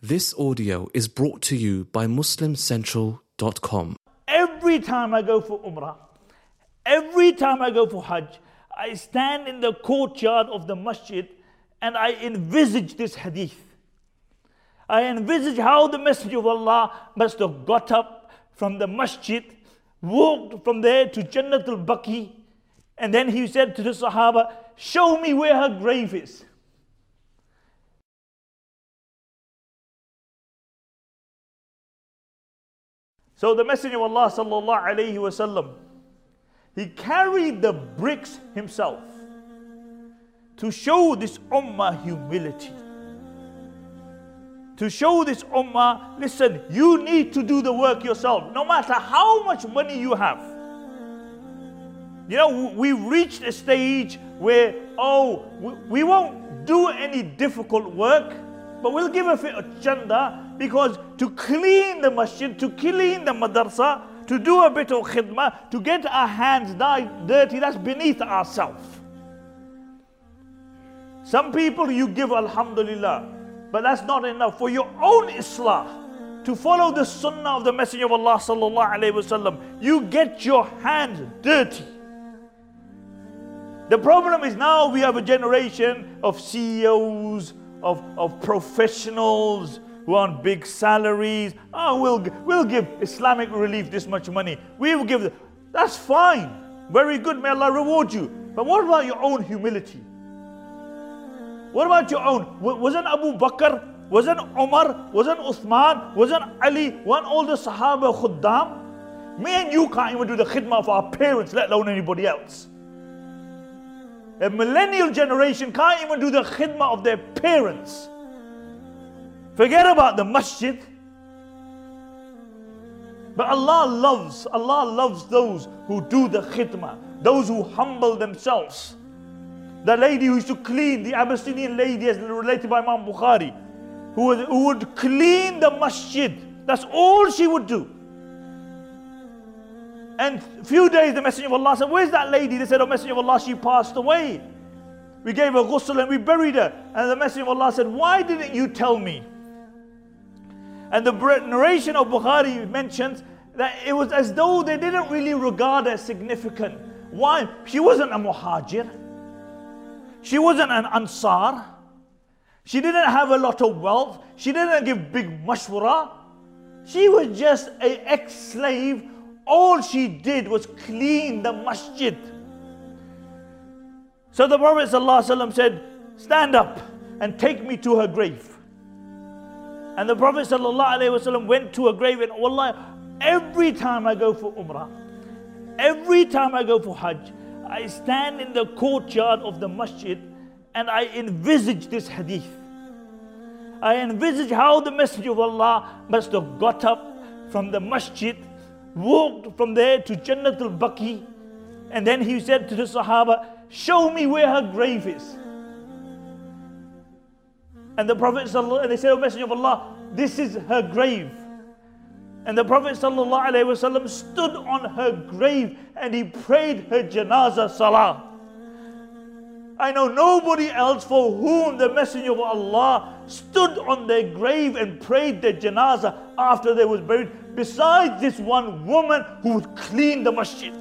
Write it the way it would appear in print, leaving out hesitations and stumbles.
This audio is brought to you by MuslimCentral.com. Every time I go for Umrah, every time I go for Hajj, I stand in the courtyard of the masjid and I envisage this hadith. I envisage how the Messenger of Allah must have got up from the masjid, walked from there to Jannat al-Baqi, and then he said to the Sahaba, "Show me where her grave is." So the Messenger of Allah sallallahu alaihi wasallam, he carried the bricks himself to show this ummah humility. To show this ummah, listen, you need to do the work yourself, no matter how much money you have. You know, we've reached a stage where, we won't do any difficult work, but we'll give a bit of chanda, because to clean the masjid, to clean the madrasa, to do a bit of khidmah, to get our hands dirty, that's beneath ourselves. Some people you give alhamdulillah, but that's not enough. For your own islah, to follow the sunnah of the Messenger of Allah sallallahu alaihi wasallam, you get your hands dirty. The problem is now we have a generation of CEOs, of professionals who are on big salaries. We'll give Islamic Relief this much money. We'll give, that's fine. Very good, may Allah reward you. But what about your own humility? What about your own? Wasn't Abu Bakr, wasn't Umar, wasn't Uthman, wasn't Ali, weren't all the Sahaba khuddam? Me and you can't even do the khidmah of our parents, let alone anybody else. A millennial generation can't even do the khidmah of their parents. Forget about the masjid. But Allah loves those who do the khidmah, those who humble themselves. The lady who used to clean, the Abyssinian lady as related by Imam Bukhari, who would clean the masjid. That's all she would do. And a few days the Messenger of Allah said, "Where's that lady?" They said, "Oh, Messenger of Allah, she passed away. We gave her ghusl and we buried her." And the Messenger of Allah said, "Why didn't you tell me?" And the narration of Bukhari mentions that it was as though they didn't really regard her as significant. Why? She wasn't a muhajir. She wasn't an ansar. She didn't have a lot of wealth. She didn't give big mashwara. She was just an ex-slave. All she did was clean the masjid. So the Prophet ﷺ said, "Stand up and take me to her grave." And the Prophet ﷺ went to her grave, and wallah, every time I go for Umrah, every time I go for Hajj, I stand in the courtyard of the masjid and I envisage this hadith. I envisage how the Messenger of Allah must have got up from the masjid, walked from there to Jannat al-Baqi, and then he said to the Sahaba, "Show me where her grave is." And the Prophet they said, "O Messenger of Allah, this is her grave." And the Prophet ﷺ stood on her grave and he prayed her janazah salah. I know nobody else for whom the Messenger of Allah stood on their grave and prayed their janazah after they was buried, besides this one woman who would clean the masjid.